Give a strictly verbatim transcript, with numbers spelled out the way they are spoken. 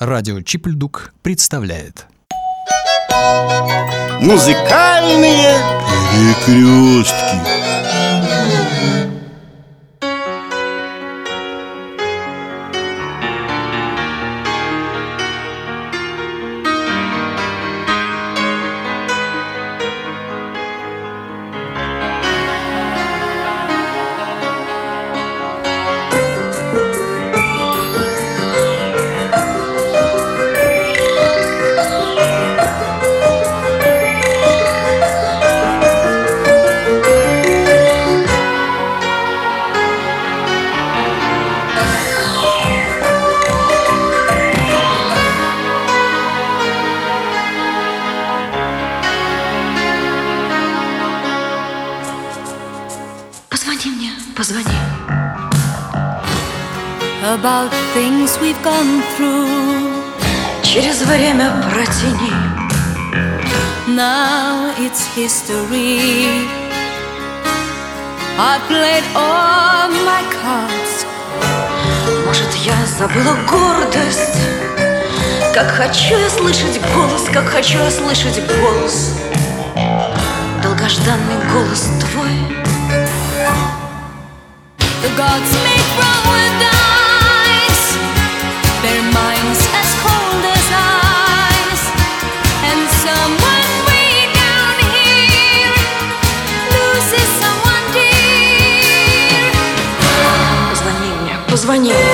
Радио Чип-Ль-Дук представляет Музыкальные перекрестки. Позвони мне, позвони. About things we've gone through. Через время протяни. Now it's history. I played all my cards. Может, я забыла гордость. Как хочу я слышать голос, как хочу я слышать голос. Долгожданный голос твой. The gods make wrong with dice, their minds as cold as ice. And someone way down here loses someone dear. Позвони мне, позвони.